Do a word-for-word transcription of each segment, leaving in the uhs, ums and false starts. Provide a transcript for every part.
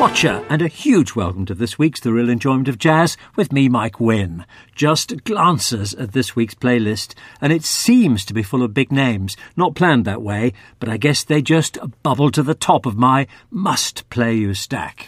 Watcher, and a huge welcome to this week's The Real Enjoyment of Jazz with me, Mike Wynne. Just glances at this week's playlist, and it seems to be full of big names. Not planned that way, but I guess they just bubble to the top of my must-play-you stack.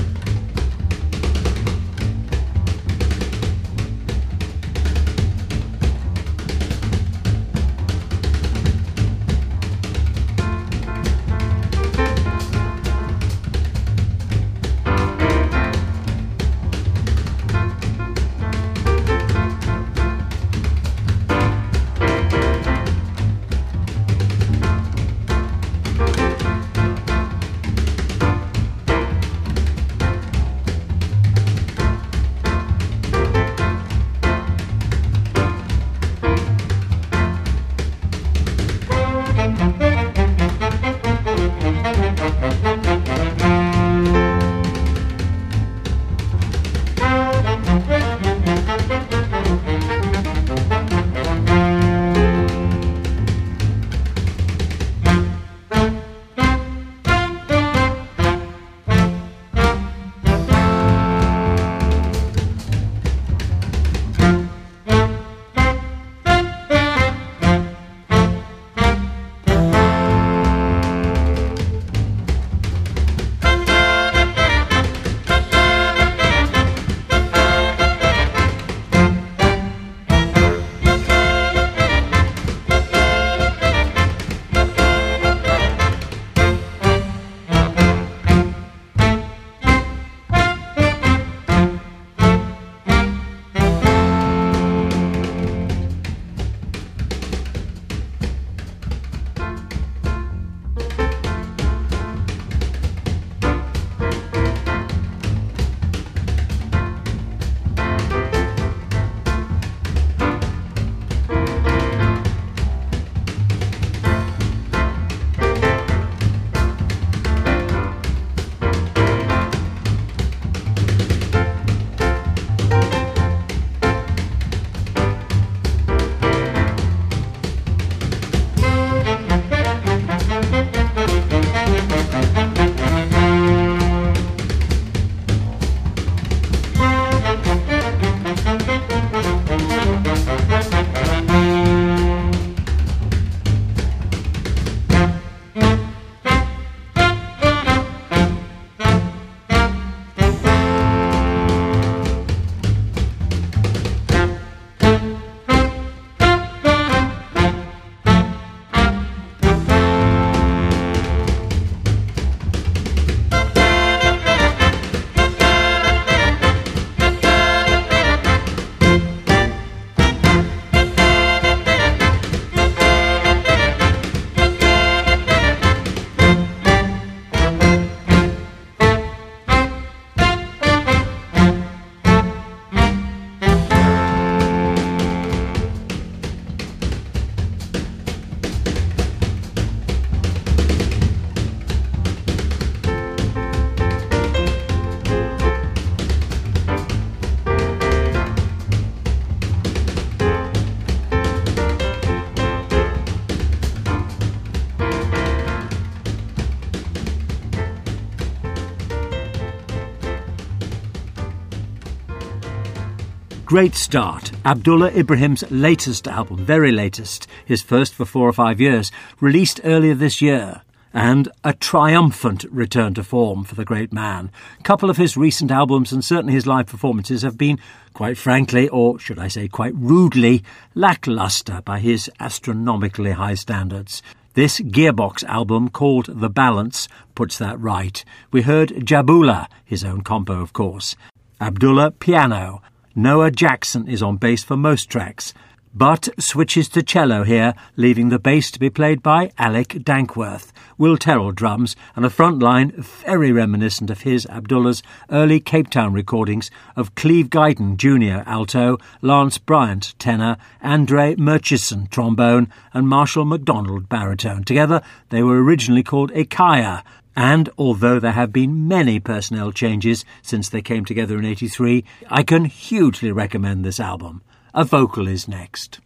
Great start. Abdullah Ibrahim's latest album, very latest, his first for four or five years, released earlier this year. And a triumphant return to form for the great man. A couple of his recent albums and certainly his live performances have been, quite frankly, or should I say quite rudely, lacklustre by his astronomically high standards. This Gearbox album, called The Balance, puts that right. We heard Jabula, his own compo of course. Abdullah, piano. Noah Jackson is on bass for most tracks, but switches to cello here, leaving the bass to be played by Alec Dankworth. Will Terrell drums, and a front line very reminiscent of his, Abdullah's, early Cape Town recordings of Cleve Guyton Junior alto, Lance Bryant tenor, Andre Murchison trombone, and Marshall McDonald baritone. Together they were originally called Ekaya, and although there have been many personnel changes since they came together in eighty-three, I can hugely recommend this album. A vocal is next.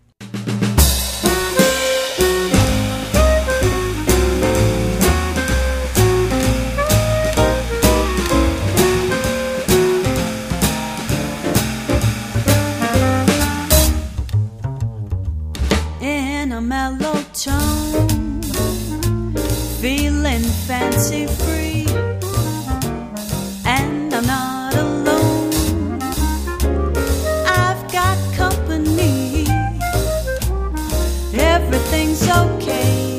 fancy free, and I'm not alone. I've got company, everything's okay.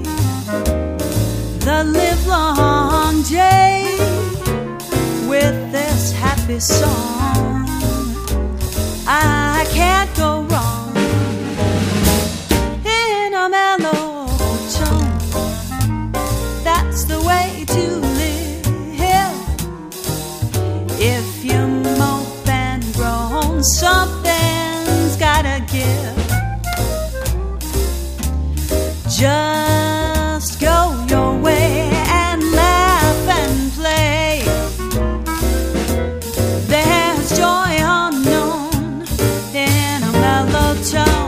The livelong day with this happy song, I can't go wrong in a mellow tone. That's the way to live. If you mope and groan, something's gotta give. Just go your way and laugh and play. There's joy unknown in a mellow tone.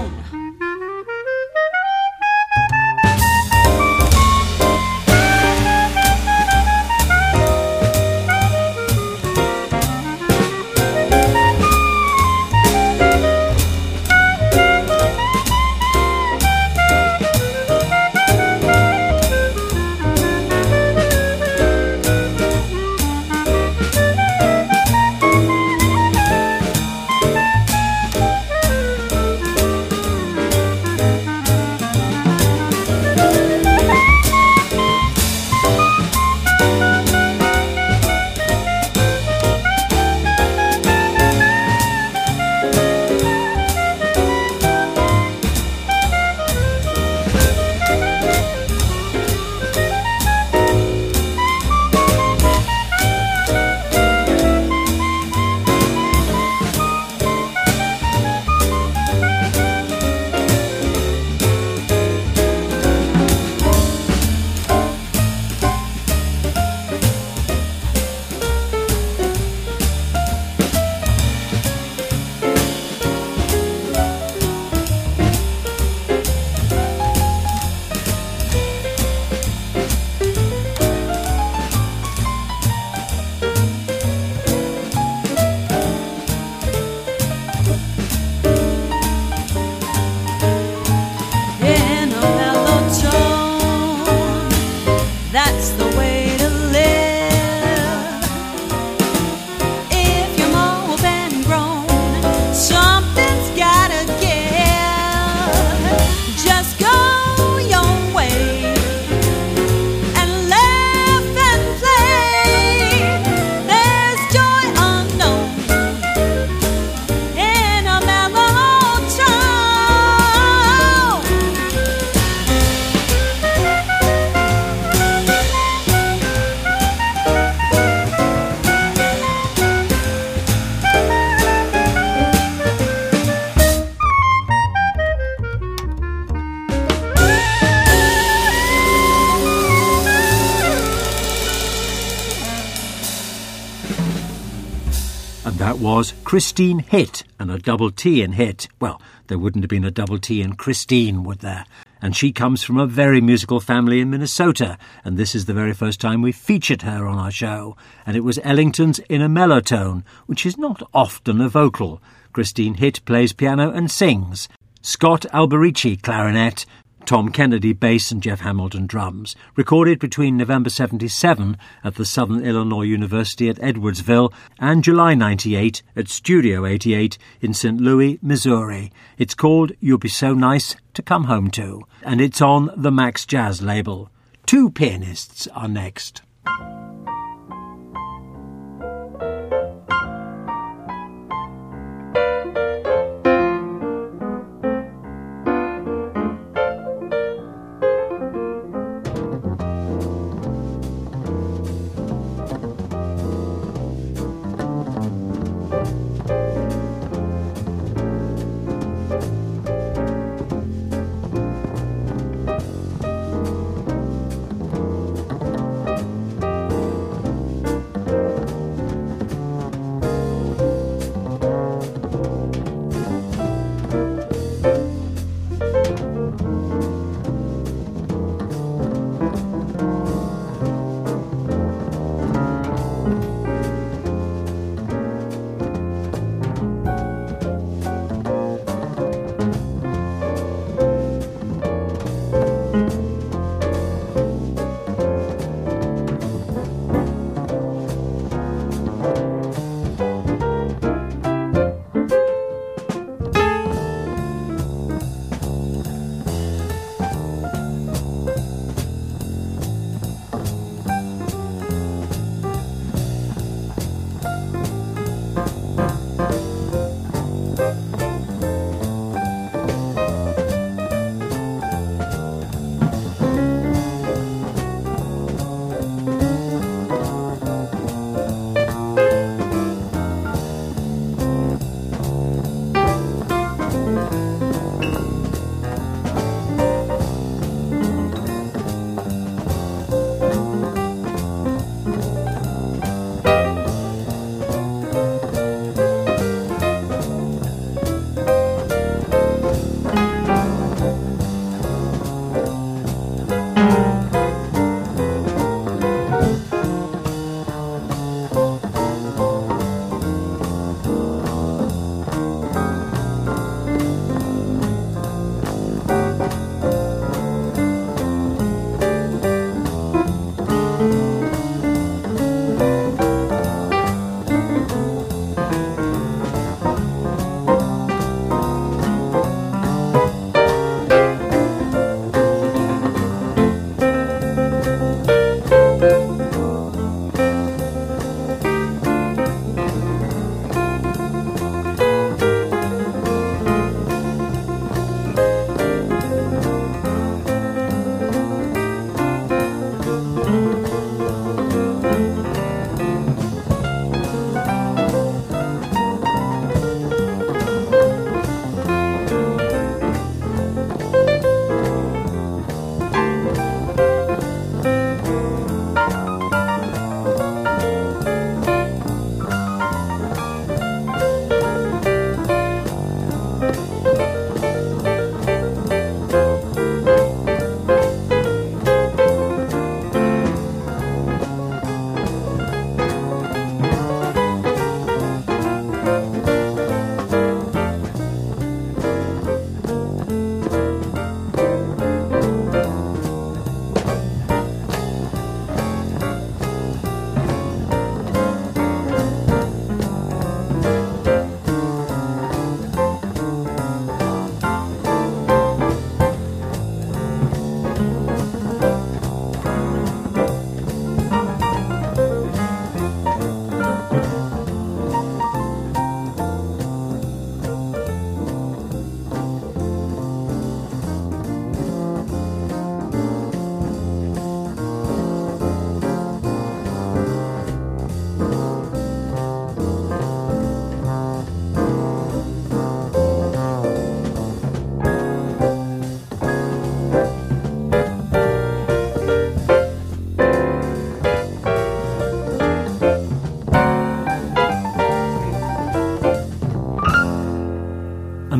That was Christine Hitt, and a double T in Hit. Well, there wouldn't have been a double T in Christine, would there? And she comes from a very musical family in Minnesota, and this is the very first time we featured her on our show. And it was Ellington's In a Mellow Tone, which is not often a vocal. Christine Hitt plays piano and sings. Scott Alberici, clarinet. Tom Kennedy, bass, and Jeff Hamilton, drums. Recorded between November seventy-seven at the Southern Illinois University at Edwardsville and July ninety-eight at Studio eighty-eight in Saint Louis, Missouri. It's called You'll Be So Nice to Come Home To, and it's on the Max Jazz label. Two pianists are next.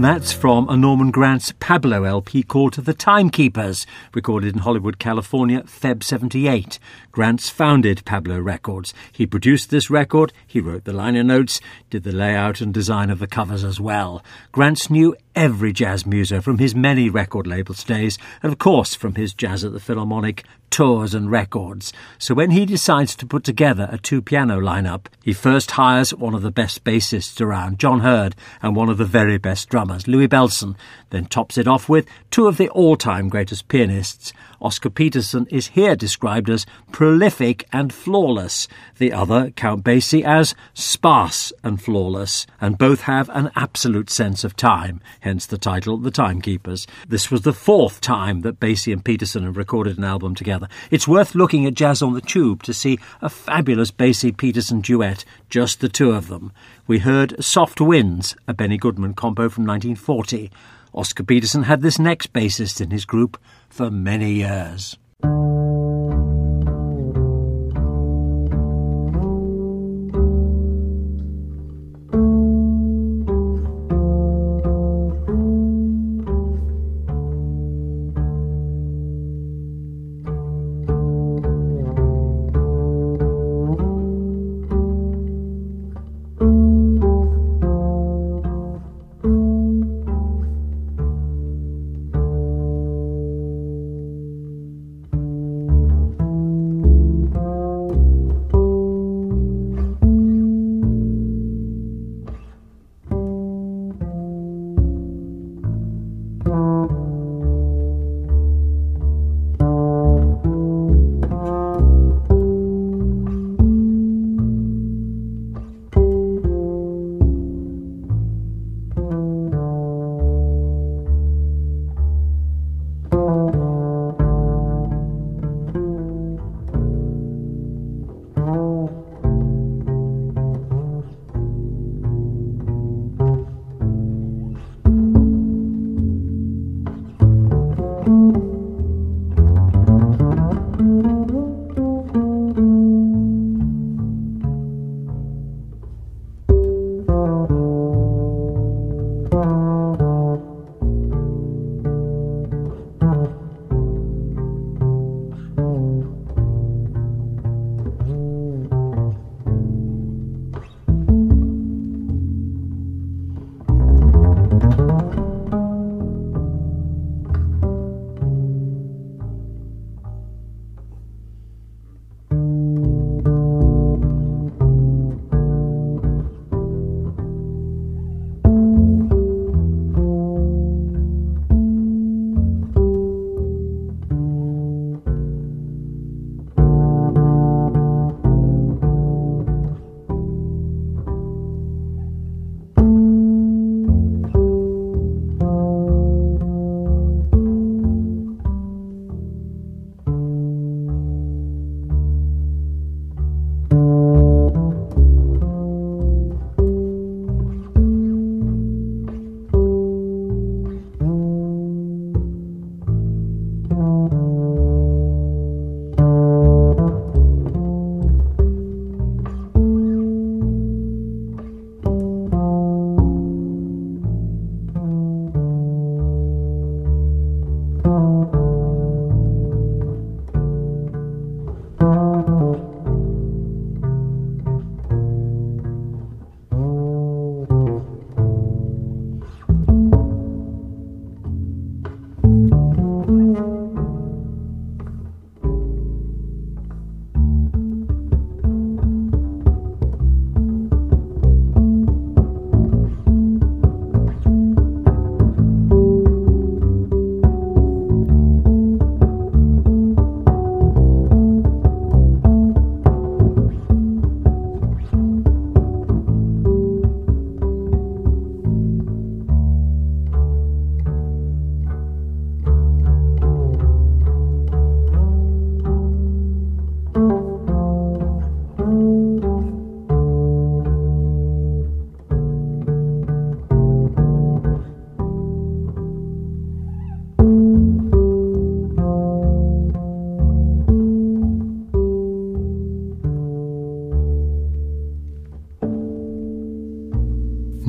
that's from a Norman Granz Pablo L P called The Timekeepers, recorded in Hollywood, California, February seventy-eight. Granz founded Pablo Records. He produced this record, he wrote the liner notes, did the layout and design of the covers as well. Granz knew every jazz muso from his many record labels days, and of course from his Jazz at the Philharmonic tours and records. So when he decides to put together a two-piano lineup, he first hires one of the best bassists around, John Hurd, and one of the very best drummers, Louis Bellson, then tops it off with two of the all-time greatest pianists. Oscar Peterson is here described as prolific and flawless, the other, Count Basie, as sparse and flawless, and both have an absolute sense of time, hence the title, The Timekeepers. This was the fourth time that Basie and Peterson have recorded an album together. It's worth looking at Jazz on the Tube to see a fabulous Basie-Peterson duet, just the two of them. We heard Soft Winds, a Benny Goodman compo from nineteen forty. Oscar Peterson had this next bassist in his group for many years.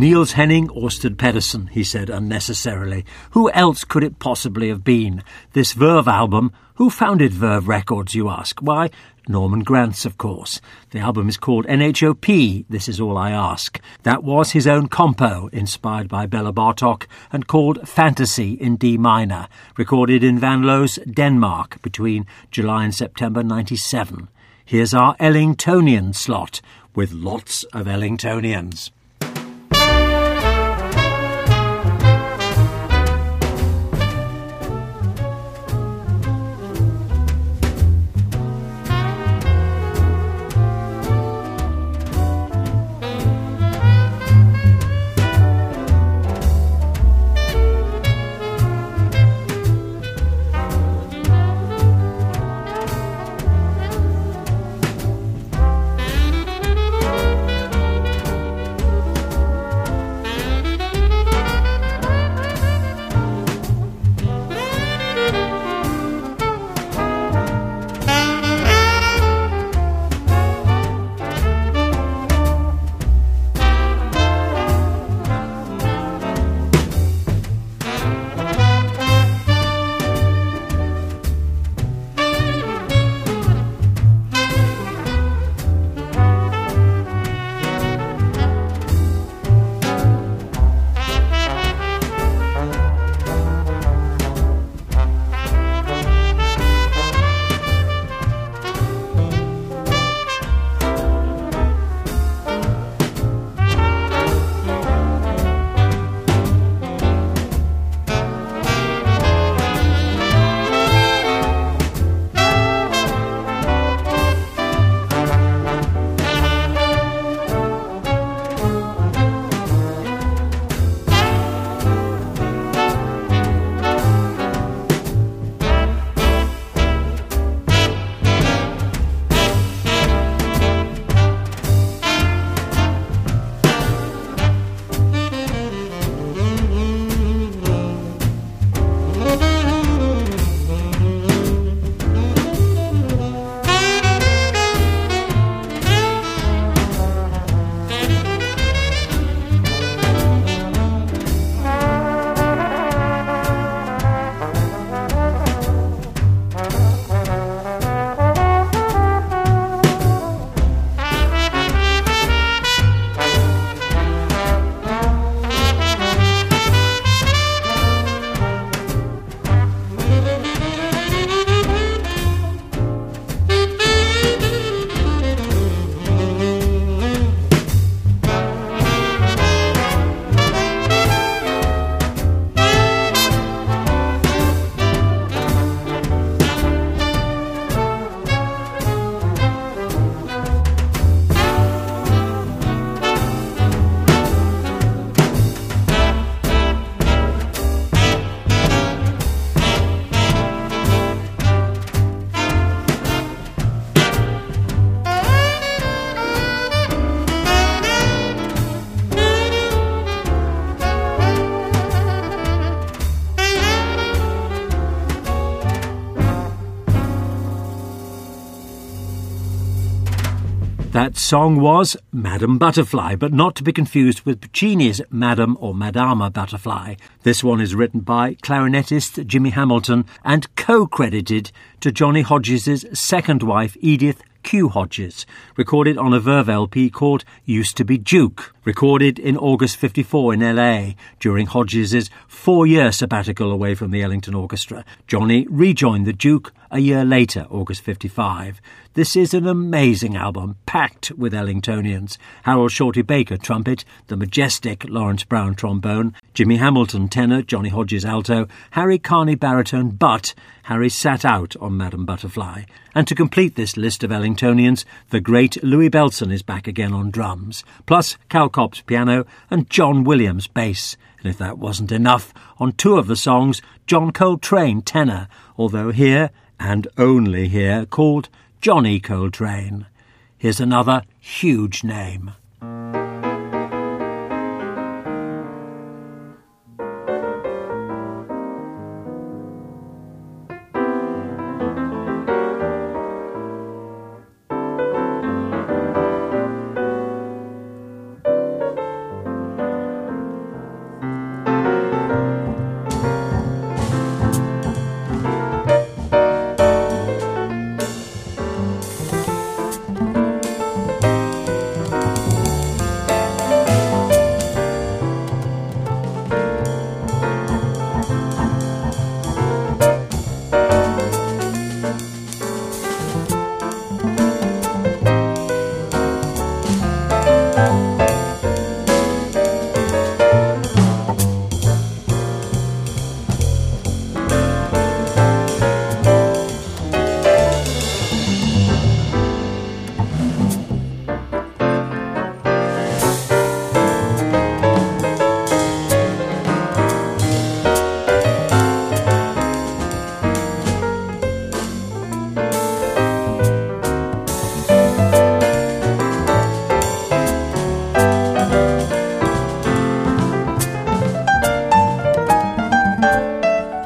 Niels Henning Ørsted Pedersen, he said unnecessarily. Who else could it possibly have been? This Verve album. Who founded Verve Records, you ask? Why, Norman Granz, of course. The album is called N H O P, This Is All I Ask. That was his own compo, inspired by Bela Bartok, and called Fantasy in D minor, recorded in Van Loos, Denmark, between July and September ninety-seven. Here's our Ellingtonian slot, with lots of Ellingtonians. That song was Madame Butterfly, but not to be confused with Puccini's Madame or Madama Butterfly. This one is written by clarinetist Jimmy Hamilton and co-credited to Johnny Hodges' second wife, Edith Q. Hodges, recorded on a Verve L P called Used to Be Duke, recorded in August fifty-four in L A during Hodges' four-year sabbatical away from the Ellington Orchestra. Johnny rejoined the Duke a year later, August fifty-five. This is an amazing album, packed with Ellingtonians. Harold Shorty Baker, trumpet, the majestic Lawrence Brown, trombone, Jimmy Hamilton, tenor, Johnny Hodges, alto, Harry Carney, baritone, but Harry sat out on Madame Butterfly. And to complete this list of Ellingtonians, the great Louis Bellson is back again on drums, plus Cal Kopp's piano and John Williams bass. And if that wasn't enough, on two of the songs, John Coltrane tenor, although here, and only here, called Johnny Coltrane. Here's another huge name.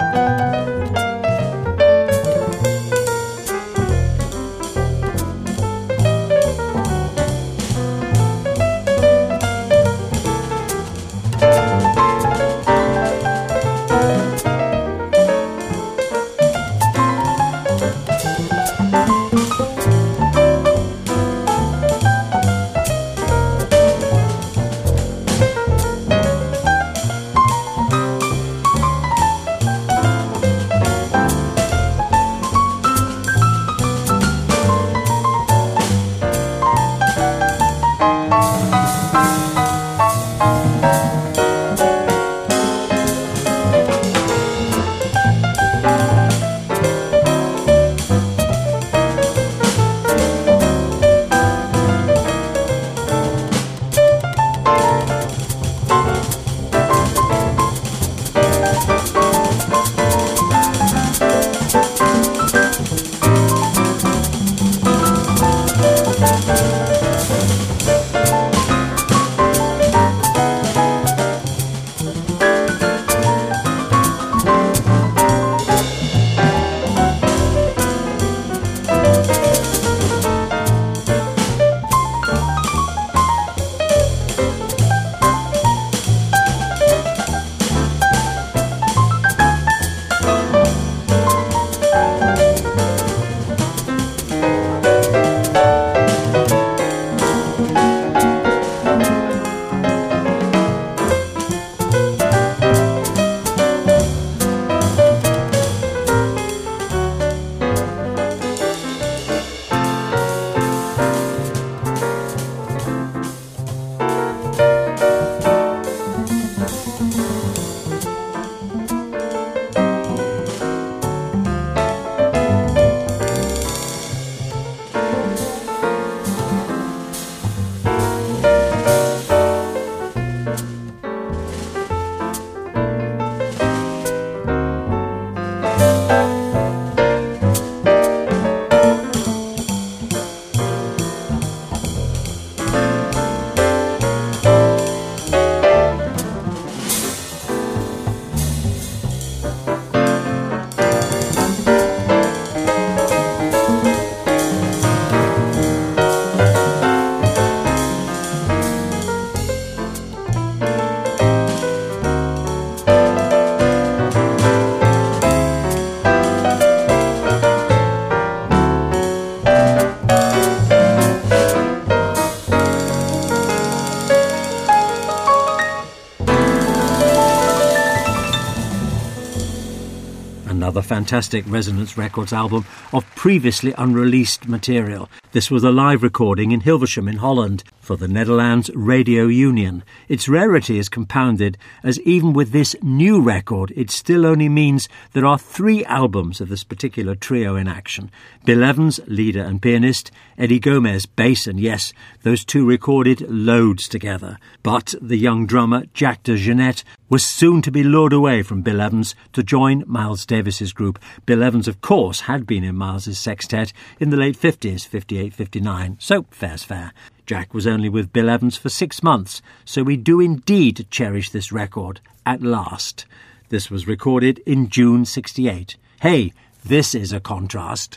Another fantastic Resonance Records album of previously unreleased material. This was a live recording in Hilversum in Holland for the Netherlands Radio Union. Its rarity is compounded as even with this new record, it still only means there are three albums of this particular trio in action. Bill Evans, leader and pianist, Eddie Gomez, bass, and yes, those two recorded loads together. But the young drummer, Jack DeJohnette, was soon to be lured away from Bill Evans to join Miles Davis's group. Bill Evans, of course, had been in Miles's sextet in the late fifties, fifty-eight fifty-nine, so fair's fair. Jack was only with Bill Evans for six months, so we do indeed cherish this record at last. This was recorded in June sixty-eight. Hey, this is a contrast.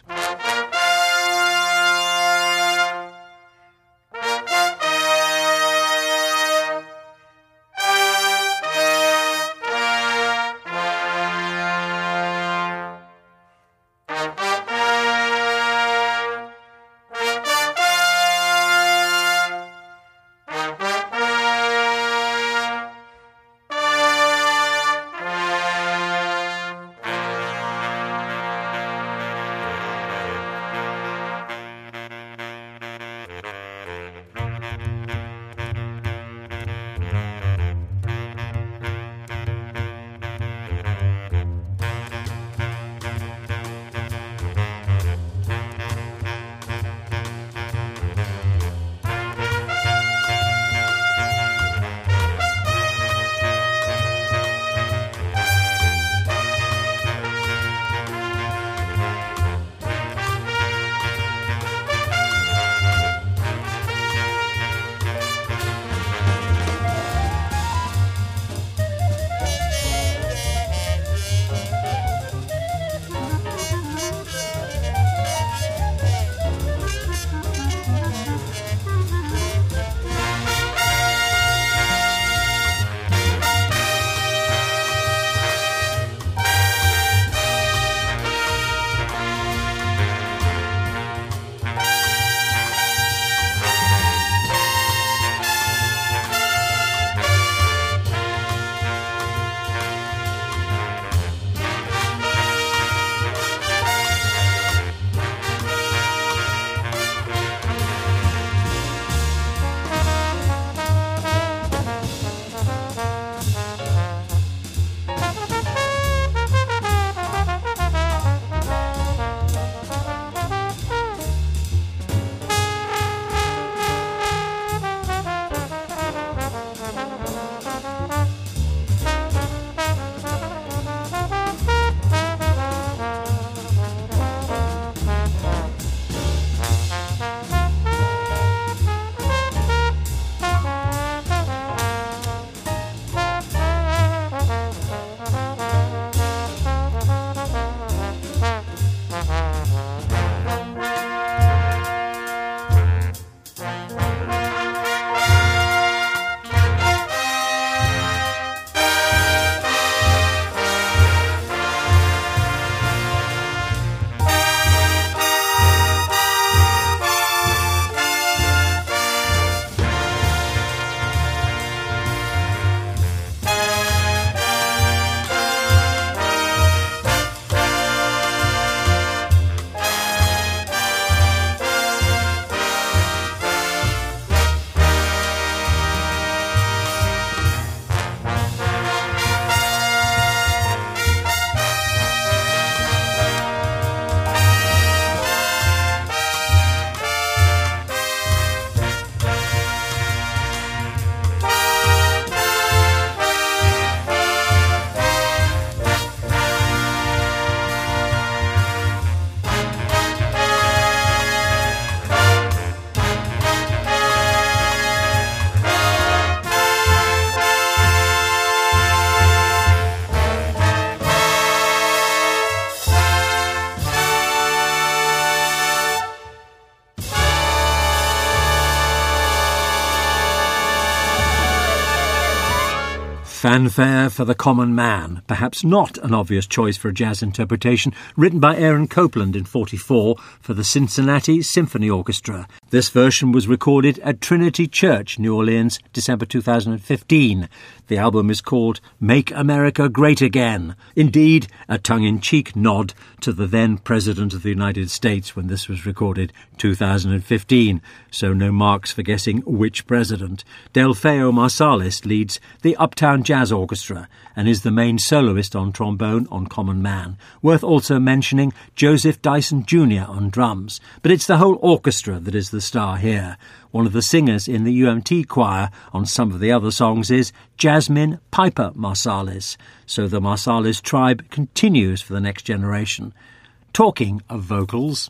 Fanfare for the Common Man, perhaps not an obvious choice for a jazz interpretation, written by Aaron Copland in forty-four for the Cincinnati Symphony Orchestra. This version was recorded at Trinity Church, New Orleans, December two thousand fifteen. The album is called Make America Great Again, indeed a tongue-in-cheek nod to the then President of the United States when this was recorded, two thousand fifteen, so no marks for guessing which president. Delfeo Marsalis leads the Uptown Jazz Orchestra and is the main soloist on trombone on Common Man. Worth also mentioning Joseph Dyson Junior on drums, but it's the whole orchestra that is the star here. One of the singers in the U M T choir on some of the other songs is Jasmine Piper Marsalis, so the Marsalis tribe continues for the next generation. Talking of vocals,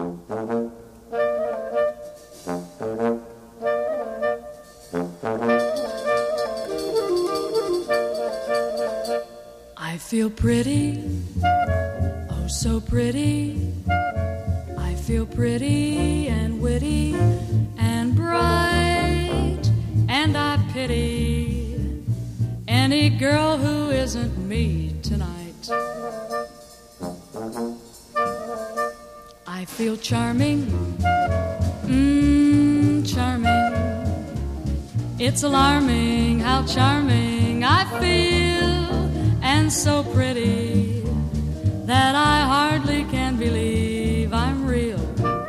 I feel pretty, oh so pretty. I feel pretty and witty and bright, and I pity any girl who isn't me tonight. I feel charming, mmm, charming. It's alarming how charming I feel, and so pretty that I hardly can believe I'm real.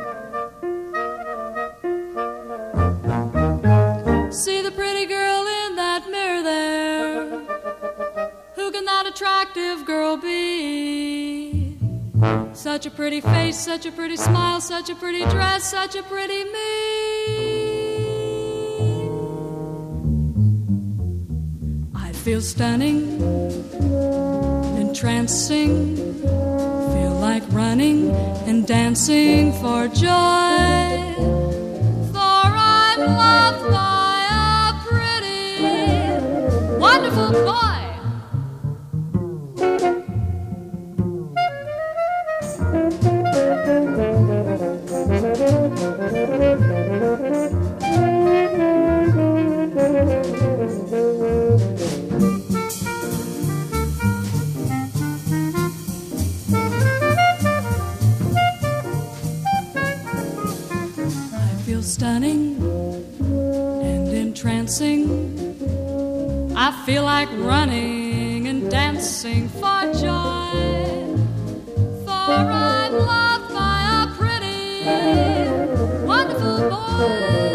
See the pretty girl in that mirror there. Who can that attractive girl be? Such a pretty face, such a pretty smile, such a pretty dress, such a pretty me. I feel stunning, entrancing, feel like running and dancing for joy, for I'm loved by a pretty, wonderful boy. Stunning and entrancing, I feel like running and dancing for joy, for I'm loved by a pretty, wonderful boy.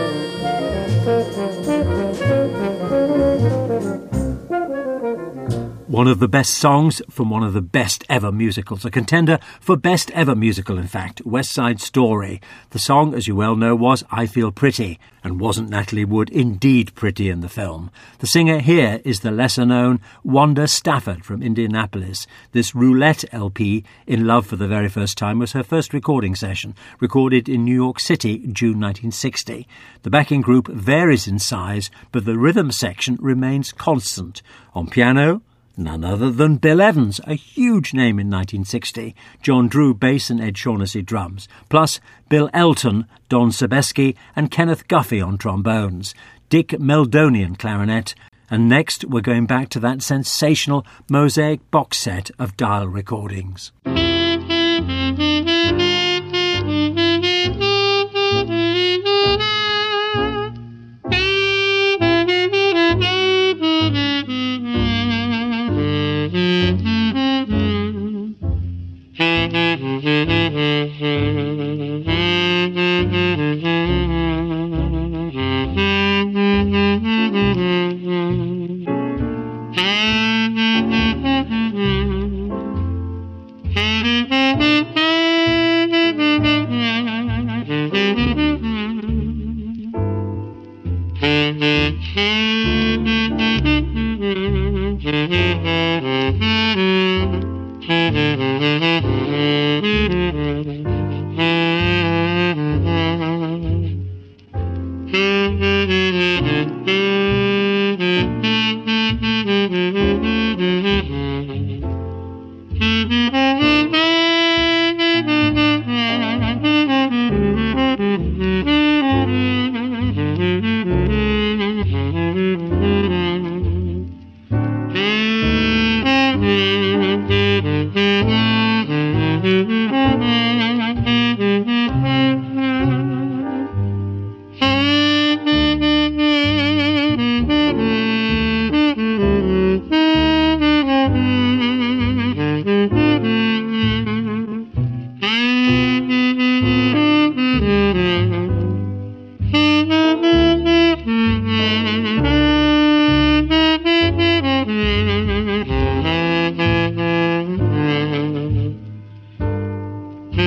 One of the best songs from one of the best ever musicals, a contender for best ever musical, in fact, West Side Story. The song, as you well know, was I Feel Pretty, and wasn't Natalie Wood indeed pretty in the film? The singer here is the lesser-known Wanda Stafford from Indianapolis. This Roulette L P, In Love for the Very First Time, was her first recording session, recorded in New York City, June nineteen sixty. The backing group varies in size, but the rhythm section remains constant. On piano, none other than Bill Evans, a huge name in nineteen sixty. John Drew bass and Ed Shaughnessy drums. Plus Bill Elton, Don Sebesky and Kenneth Guffey on trombones. Dick Meldonian clarinet. And next we're going back to that sensational Mosaic box set of dial recordings.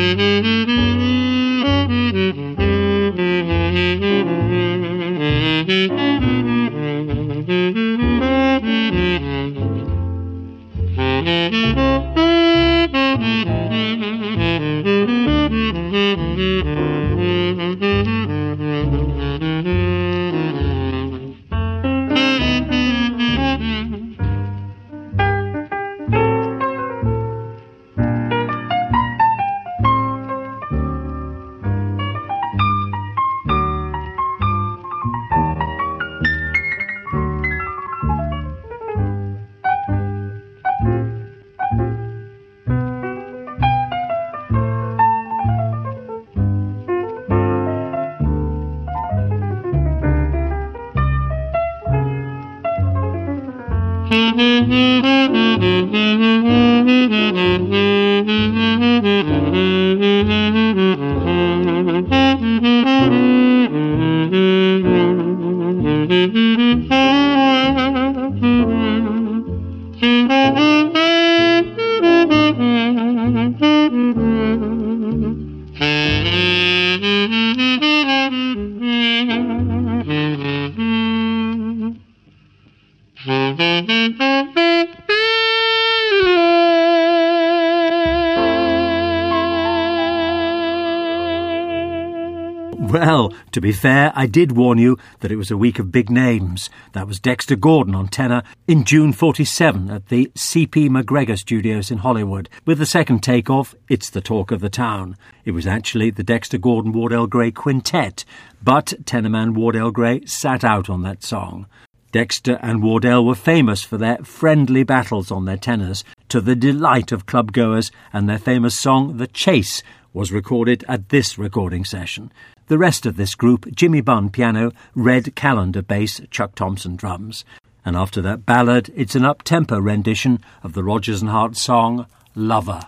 Well, to be fair, I did warn you that it was a week of big names. That was Dexter Gordon on tenor in June forty-seven at the C P McGregor Studios in Hollywood, with the second take-off, It's the Talk of the Town. It was actually the Dexter Gordon Wardell Gray Quintet, but tenorman Wardell Gray sat out on that song. Dexter and Wardell were famous for their friendly battles on their tenors, to the delight of clubgoers, and their famous song, The Chase, was recorded at this recording session. The rest of this group, Jimmy Bunn piano, Red Callender bass, Chuck Thompson drums. And after that ballad, it's an up-tempo rendition of the Rodgers and Hart song, Lover.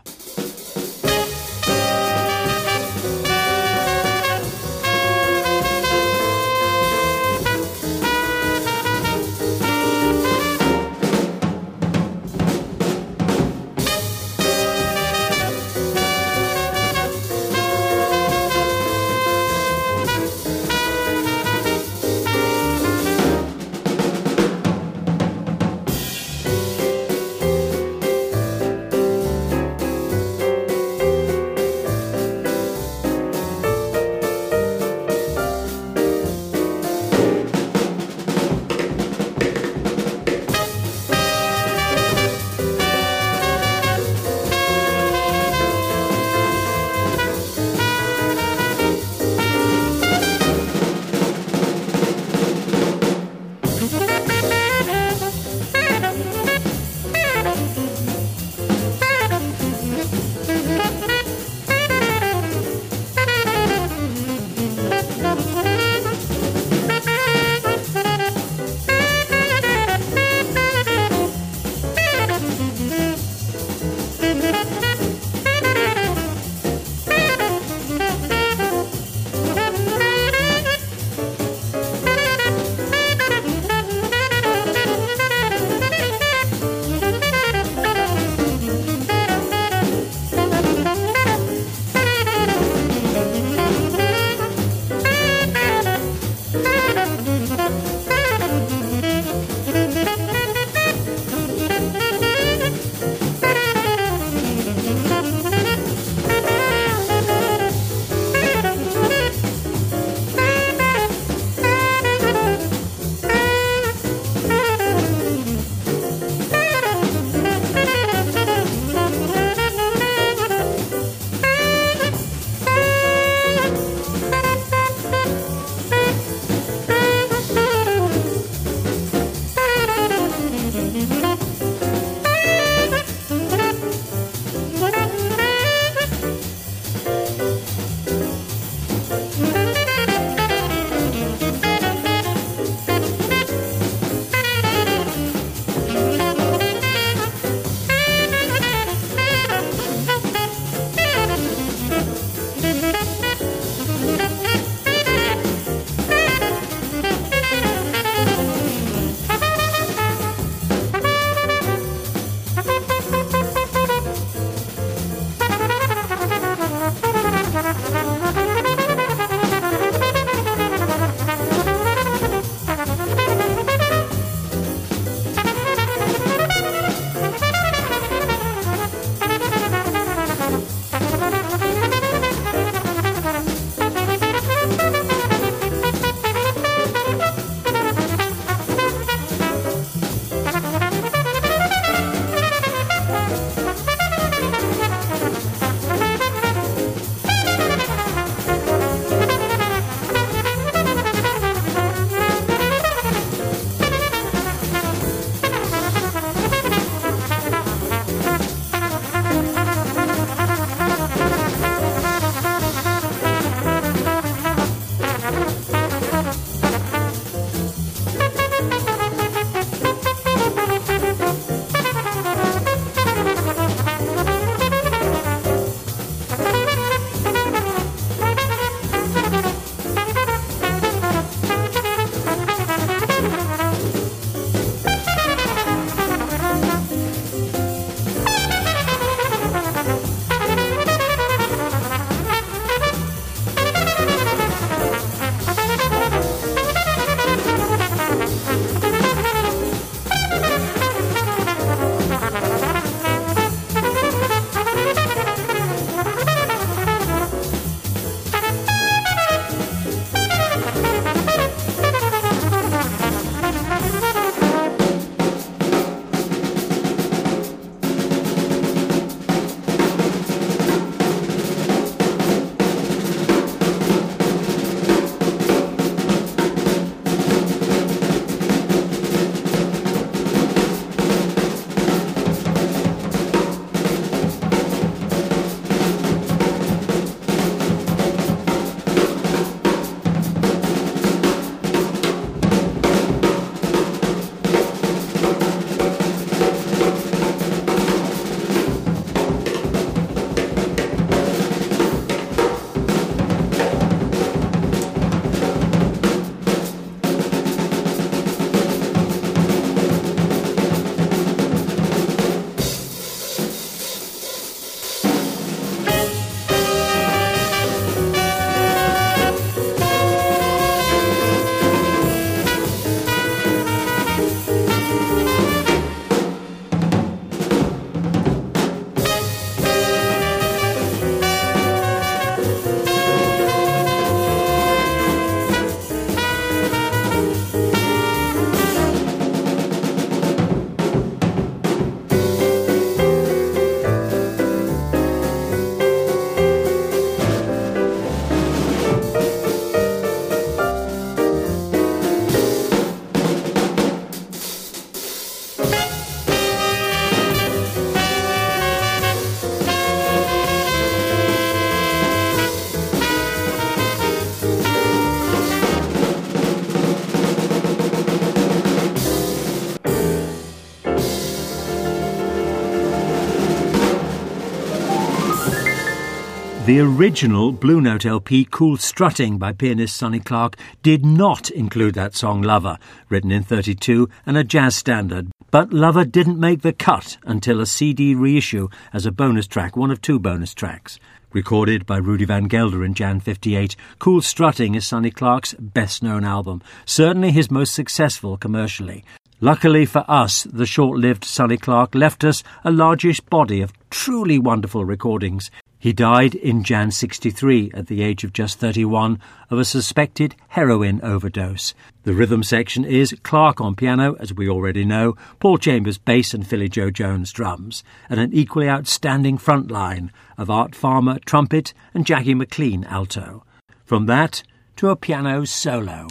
The original Blue Note L P, Cool Strutting by pianist Sonny Clark, did not include that song Lover, written in thirty-two and a jazz standard. But Lover didn't make the cut until a C D reissue as a bonus track, one of two bonus tracks. Recorded by Rudy Van Gelder in January fifty-eight, Cool Strutting is Sonny Clark's best-known album, certainly his most successful commercially. Luckily for us, the short-lived Sonny Clark left us a largish body of truly wonderful recordings. He died in January sixty-three at the age of just thirty-one of a suspected heroin overdose. The rhythm section is Clark on piano, as we already know, Paul Chambers bass and Philly Joe Jones drums, and an equally outstanding front line of Art Farmer trumpet and Jackie McLean alto. From that to a piano solo.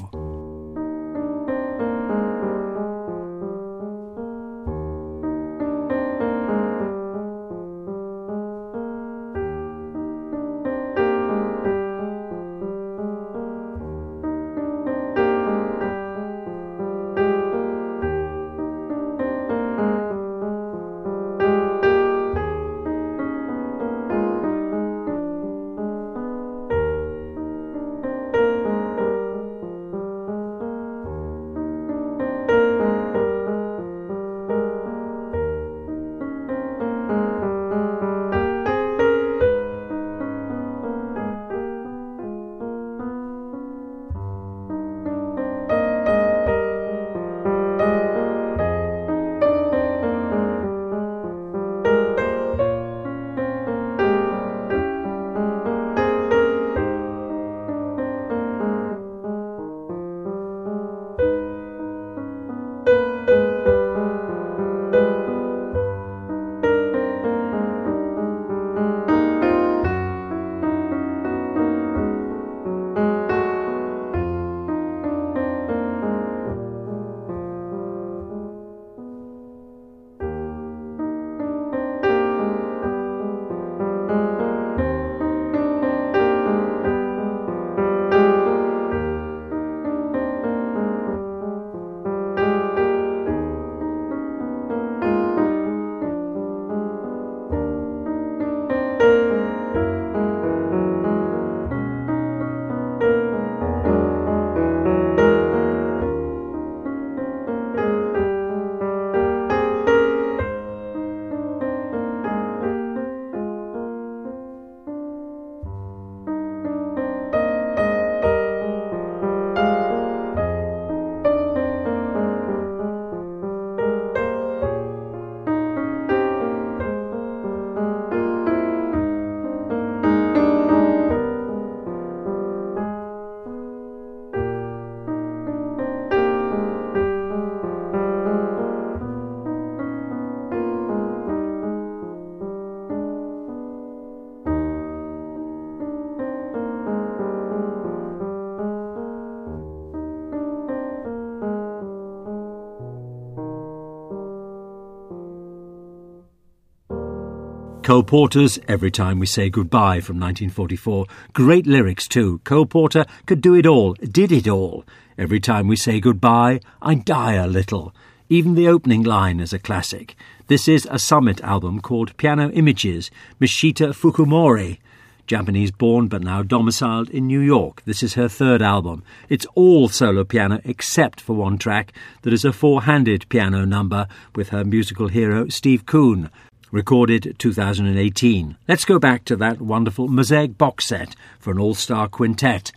Cole Porter's Every Time We Say Goodbye from nineteen forty-four. Great lyrics too. Cole Porter could do it all, did it all. Every time we say goodbye, I die a little. Even the opening line is a classic. This is a Summit album called Piano Images, Mishita Fukumori. Japanese-born but now domiciled in New York. This is her third album. It's all solo piano except for one track that is a four-handed piano number with her musical hero Steve Kuhn. Recorded two thousand eighteen. Let's go back to that wonderful Mosaic box set for an all-star quintet.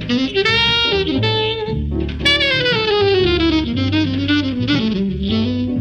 Mm-hmm.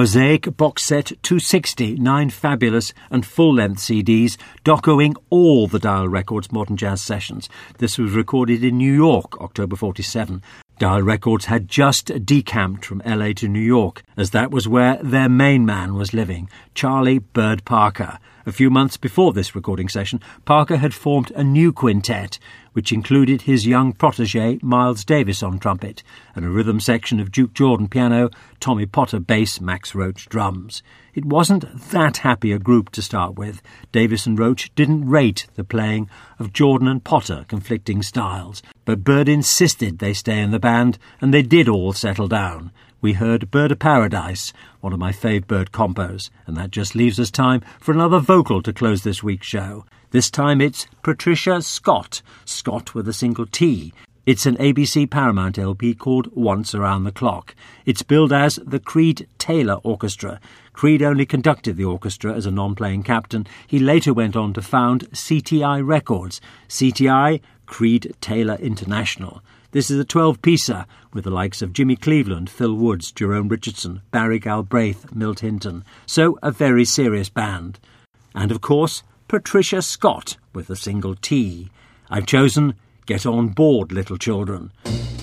Mosaic box set two sixty, nine fabulous and full-length C Ds docoing all the Dial Records modern jazz sessions. This was recorded in New York, October forty-seven. Dial Records had just decamped from L A to New York, as that was where their main man was living, Charlie Bird Parker. A few months before this recording session, Parker had formed a new quintet, which included his young protege Miles Davis on trumpet, and a rhythm section of Duke Jordan piano, Tommy Potter bass, Max Roach drums. It wasn't that happy a group to start with. Davis and Roach didn't rate the playing of Jordan and Potter, conflicting styles, but Bird insisted they stay in the band, and they did all settle down. We heard Bird of Paradise, one of my fave Bird compos, and that just leaves us time for another vocal to close this week's show. This time it's Patricia Scott, Scott with a single T. It's an A B C Paramount L P called Once Around the Clock. It's billed as the Creed Taylor Orchestra. Creed only conducted the orchestra as a non-playing captain. He later went on to found C T I Records. C T I, Creed Taylor International. This is a twelve-piecer with the likes of Jimmy Cleveland, Phil Woods, Jerome Richardson, Barry Galbraith, Milt Hinton. So a very serious band. And of course, Patricia Scott with a single T. I've chosen Get On Board, Little Children.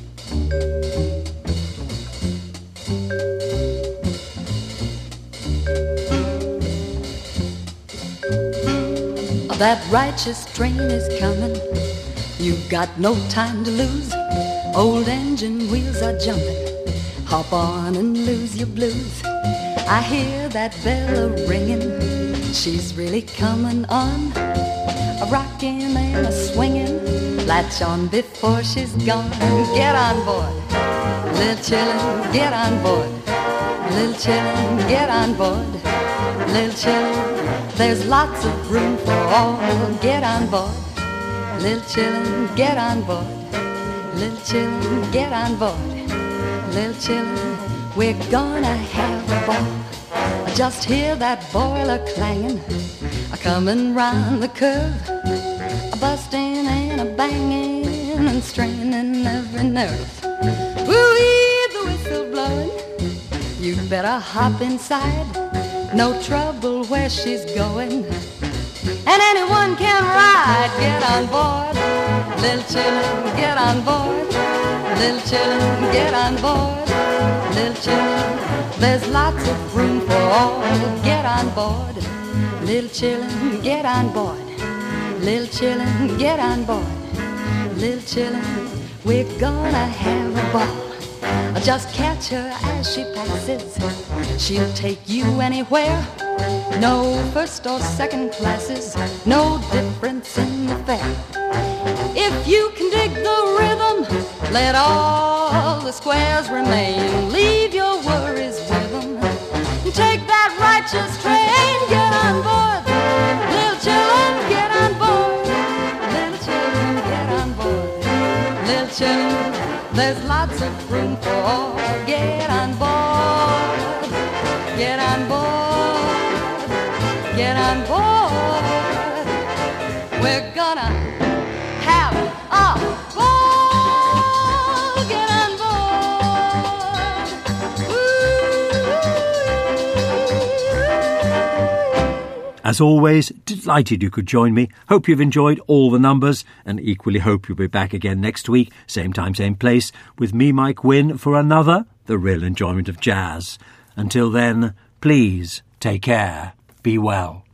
That righteous train is coming. You've got no time to lose. Old engine wheels are jumping. Hop on and lose your blues. I hear that bell a-ringing. She's really coming on. A rocking and a swinging. Latch on before she's gone. Get on board, little chillin', get on board. Little chillin', get on board. Little chillin', there's lots of room for all. Get on board. Little chillin', get on board. Little chillin', get on board. Little chillin', we're gonna have a ball. Just hear that boiler clangin', a comin' round the curve, a bustin' and a bangin' and strainin' every nerve. Woo-wee, the whistle blowin', you'd better hop inside. No trouble where she's going, and anyone can ride. Get on board, little chillin', get on board. Little chillin', get on board. Little chillin', there's lots of room for all. Get on board, little chillin', get on board. Little chillin', get on board. Little chillin', we're gonna have a ball. Just catch her as she passes. She'll take you anywhere. No first or second classes, no difference in the fare. If you can dig the rhythm, let all the squares remain. Leave your worries with them. Take that righteous train. Get on board, little children, get on board. Little children, get on board. Little children, there's lots of room for all. Get on board, get on board, get on board. We're gonna have a ball. Get on board. Ooh. As always, delighted you could join me. Hope you've enjoyed all the numbers, and equally hope you'll be back again next week, same time, same place, with me, Mike Wynne, for another The Real Enjoyment of Jazz. Until then, please take care, be well.